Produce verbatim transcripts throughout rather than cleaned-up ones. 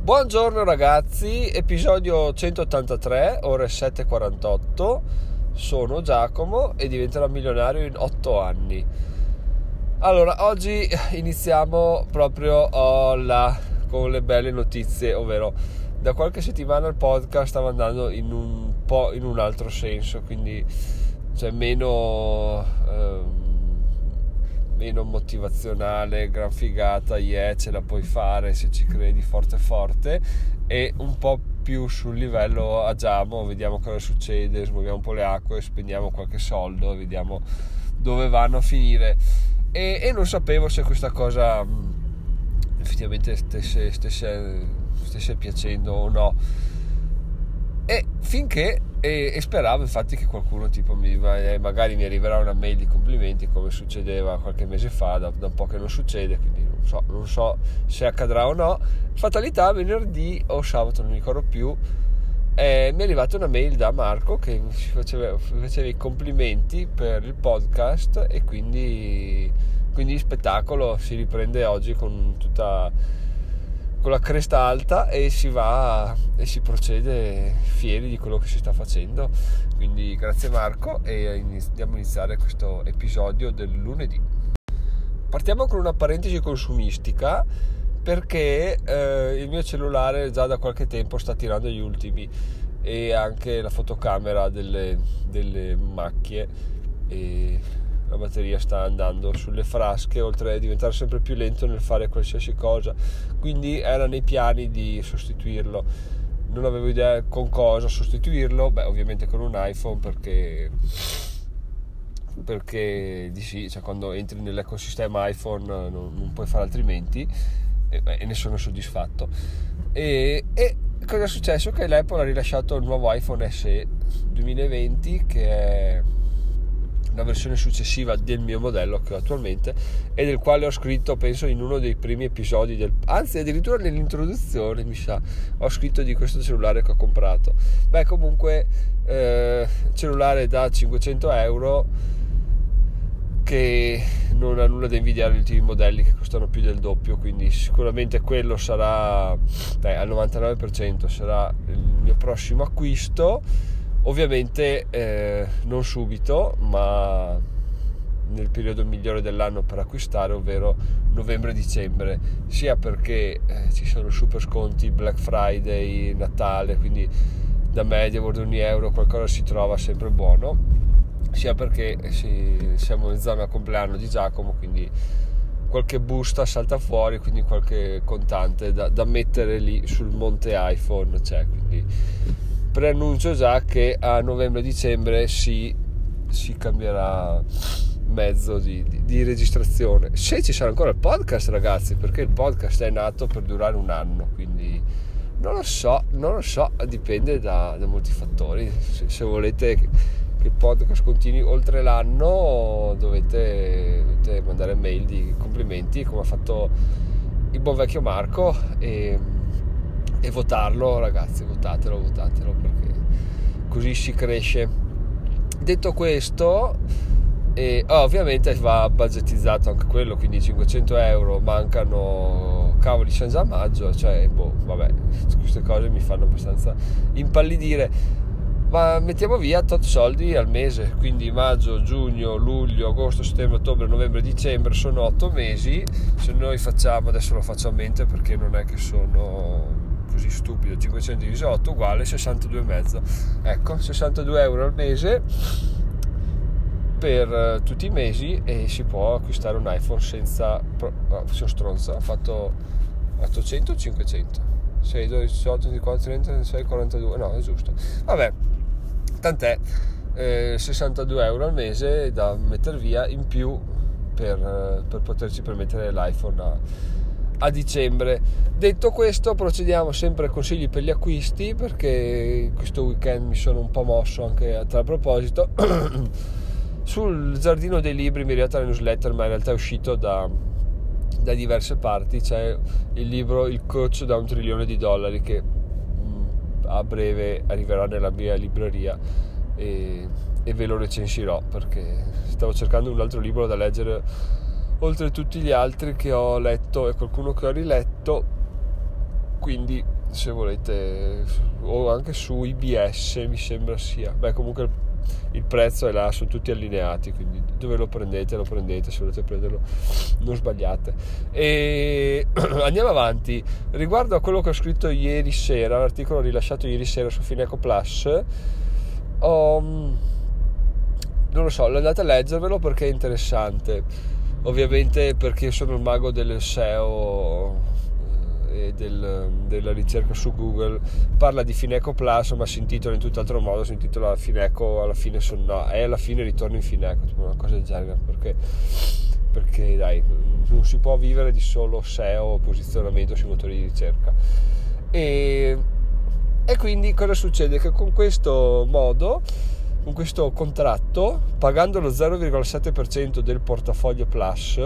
Buongiorno ragazzi, episodio centottantatré, ore sette e quarantotto. Sono Giacomo e diventerò milionario in otto anni. Allora, oggi iniziamo proprio oh, la, con le belle notizie, ovvero da qualche settimana il podcast stava andando in un po' in un altro senso, quindi cioè meno ehm, meno motivazionale, gran figata, yeah, ce la puoi fare se ci credi forte forte, e un po' più sul livello agiamo, vediamo cosa succede, smuoviamo un po' le acque, spendiamo qualche soldo e vediamo dove vanno a finire. E, e non sapevo se questa cosa mh, effettivamente stesse, stesse, stesse piacendo o no, e finché e, e speravo infatti che qualcuno tipo mi eh, magari mi arriverà una mail di complimenti come succedeva qualche mese fa, da, da un po' che non succede, quindi non so, non so se accadrà o no. Fatalità, venerdì o sabato, non mi ricordo più, eh, mi è arrivata una mail da Marco che mi faceva, faceva i complimenti per il podcast, e quindi quindi spettacolo, si riprende oggi con tutta con la cresta alta e si va e si procede fieri di quello che si sta facendo. Quindi grazie Marco, e andiamo a iniziare questo episodio del lunedì. Partiamo con una parentesi consumistica, perché eh, il mio cellulare già da qualche tempo sta tirando gli ultimi, e anche la fotocamera delle, delle macchie, e la batteria sta andando sulle frasche, oltre a diventare sempre più lento nel fare qualsiasi cosa, quindi era nei piani di sostituirlo. Non avevo idea con cosa sostituirlo, beh ovviamente con un iPhone, perché perché di sì, cioè quando entri nell'ecosistema iPhone non, non puoi fare altrimenti, e, e ne sono soddisfatto. E, e cosa è successo? Che l'Apple ha rilasciato il nuovo iPhone S E duemilaventi, che è la versione successiva del mio modello che ho attualmente, e del quale ho scritto, penso, in uno dei primi episodi del, anzi addirittura nell'introduzione mi sa, ho scritto di questo cellulare che ho comprato. Beh, comunque eh, cellulare da cinquecento euro, che non ha nulla da invidiare agli ultimi modelli che costano più del doppio, quindi sicuramente quello sarà, beh, al novantanove per cento sarà il mio prossimo acquisto. Ovviamente eh, non subito, ma nel periodo migliore dell'anno per acquistare, ovvero novembre-dicembre, sia perché eh, ci sono super sconti, Black Friday, Natale, quindi da media di ogni euro qualcosa si trova sempre buono, sia perché si, siamo in zona compleanno di Giacomo, quindi qualche busta salta fuori, quindi qualche contante da, da mettere lì sul monte iPhone c'è, quindi preannuncio già che a novembre-dicembre si, si cambierà mezzo di, di, di registrazione, se ci sarà ancora il podcast, ragazzi, perché il podcast è nato per durare un anno, quindi non lo so, non lo so, dipende da, da molti fattori. Se, se volete che il podcast continui oltre l'anno, dovete, dovete mandare mail di complimenti come ha fatto il buon vecchio Marco, e e votarlo, ragazzi, votatelo, votatelo, perché così si cresce. Detto questo, e oh, ovviamente va budgetizzato anche quello, quindi cinquecento euro mancano, cavoli, siamo già a maggio, cioè boh, vabbè, queste cose mi fanno abbastanza impallidire, ma mettiamo via tot soldi al mese, quindi maggio, giugno, luglio, agosto, settembre, ottobre, novembre, dicembre, sono otto mesi. Se noi facciamo, adesso lo faccio a mente perché non è che sono così stupido, cinquecento diviso otto uguale sessantadue e mezzo, ecco, sessantadue euro al mese per uh, tutti i mesi, e si può acquistare un iPhone senza pro... no, sono stronzo, ho fatto ottocento o cinquecento, sei, dodici, diciotto, ventiquattro, trenta, trentasei, quarantadue, no, è giusto, vabbè, tant'è, eh, sessantadue euro al mese da mettere via in più per, uh, per poterci permettere l'iPhone a a dicembre. Detto questo, procediamo sempre ai consigli per gli acquisti, perché questo weekend mi sono un po' mosso anche a tal proposito. Sul Giardino dei Libri mi è arrivata la newsletter, ma in realtà è uscito da, da diverse parti. C'è il libro Il coach da un trilione di dollari, che mh, a breve arriverà nella mia libreria, e, e ve lo recensirò, perché stavo cercando un altro libro da leggere oltre tutti gli altri che ho letto e qualcuno che ho riletto. quindi se volete, o anche su I B S mi sembra sia, beh comunque il, il prezzo è là, sono tutti allineati, quindi dove lo prendete lo prendete, se volete prenderlo non sbagliate. E andiamo avanti. Riguardo a quello che ho scritto ieri sera, l'articolo rilasciato ieri sera su Fineco Plus, ho, non lo so, andate a leggervelo perché è interessante, ovviamente perché io sono il mago del S E O e del, della ricerca su Google. Parla di Fineco Plus, ma si intitola in tutt'altro modo, si intitola Fineco alla fine son, no, è alla fine ritorno in Fineco, tipo una cosa del genere, perché, perché dai, non si può vivere di solo S E O, posizionamento sui motori di ricerca. E, e quindi cosa succede? Che con questo modo, con questo contratto, pagando lo zero virgola sette per cento del portafoglio Plus,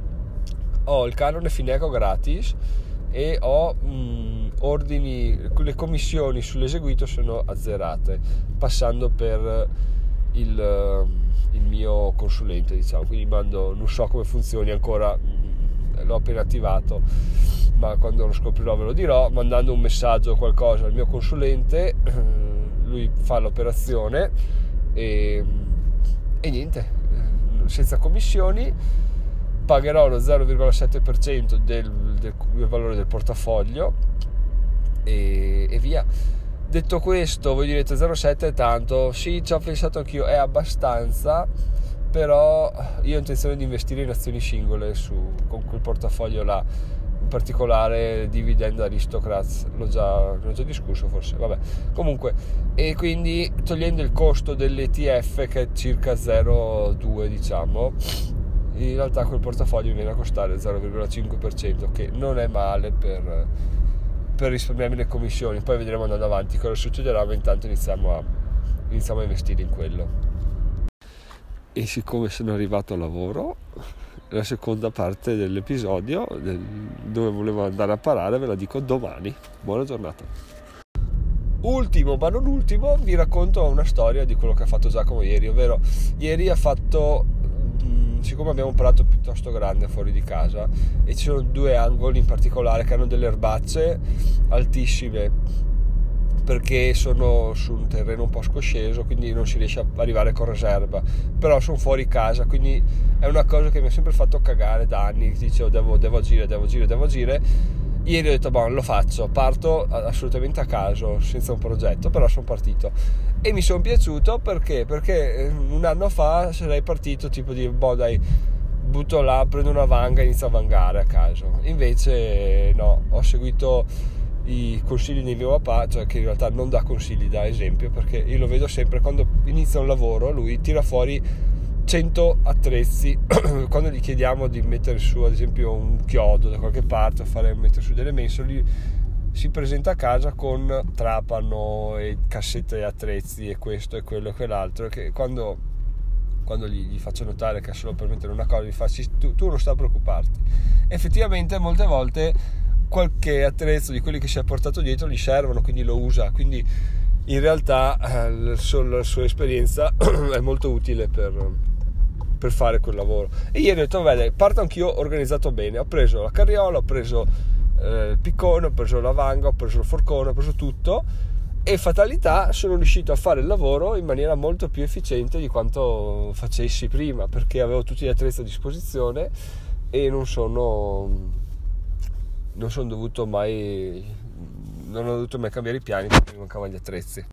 ho il canone Fineco gratis e ho mh, ordini, le commissioni sull'eseguito sono azzerate, passando per il, il mio consulente, diciamo. Quindi mando, non so come funzioni ancora, mh, l'ho appena attivato, ma quando lo scoprirò ve lo dirò, mandando un messaggio o qualcosa al mio consulente, lui fa l'operazione e, e niente, senza commissioni. Pagherò lo zero virgola sette per cento del, del, del valore del portafoglio e, e via. Detto questo, voi direte zero virgola sette è tanto, sì, ci ho pensato anch'io, è abbastanza, però io ho intenzione di investire in azioni singole su, con quel portafoglio là, in particolare Dividend Aristocrats, l'ho già, l'ho già discusso forse, vabbè, comunque, e quindi togliendo il costo dell'E T F che è circa zero virgola due, diciamo, in realtà quel portafoglio mi viene a costare zero virgola cinque per cento, che non è male per, per risparmiarmi le commissioni. Poi vedremo andando avanti cosa succederà, ma intanto iniziamo a, iniziamo a investire in quello. E siccome sono arrivato al lavoro, la seconda parte dell'episodio del, dove volevo andare a parare ve la dico domani. Buona giornata. Ultimo ma non ultimo, vi racconto una storia di quello che ha fatto Giacomo ieri, ovvero ieri ha fatto, siccome abbiamo un prato piuttosto grande fuori di casa e ci sono due angoli in particolare che hanno delle erbacce altissime perché sono su un terreno un po' scosceso, quindi non si riesce a arrivare con riserva, però sono fuori casa, quindi è una cosa che mi ha sempre fatto cagare da anni. Dicevo devo, devo agire, devo agire, devo agire. Ieri ho detto boh, lo faccio, parto assolutamente a caso, senza un progetto, però sono partito e mi sono piaciuto perché perché un anno fa sarei partito tipo di boh dai, butto là, prendo una vanga e inizio a vangare a caso. Invece no, ho seguito i consigli di mio papà, cioè che in realtà non dà consigli, dà esempio, perché io lo vedo sempre quando inizia un lavoro, lui tira fuori cento attrezzi. Quando gli chiediamo di mettere su ad esempio un chiodo da qualche parte o fare mettere su delle mensole, si presenta a casa con trapano e cassette di attrezzi e questo e quello e quell'altro, che quando, quando gli, gli faccio notare che è solo per mettere una cosa, gli faccio tu, tu non sta a preoccuparti. Effettivamente molte volte qualche attrezzo di quelli che si è portato dietro gli servono, quindi lo usa, quindi in realtà eh, la sua esperienza è molto utile per, per fare quel lavoro. E ieri ho detto vabbè, parto anch'io organizzato bene, ho preso la carriola, ho preso eh, il piccone, ho preso la vanga, ho preso il forcone, ho preso tutto, e fatalità sono riuscito a fare il lavoro in maniera molto più efficiente di quanto facessi prima, perché avevo tutti gli attrezzi a disposizione e non sono non sono dovuto mai non ho dovuto mai cambiare i piani perché mi mancavano gli attrezzi.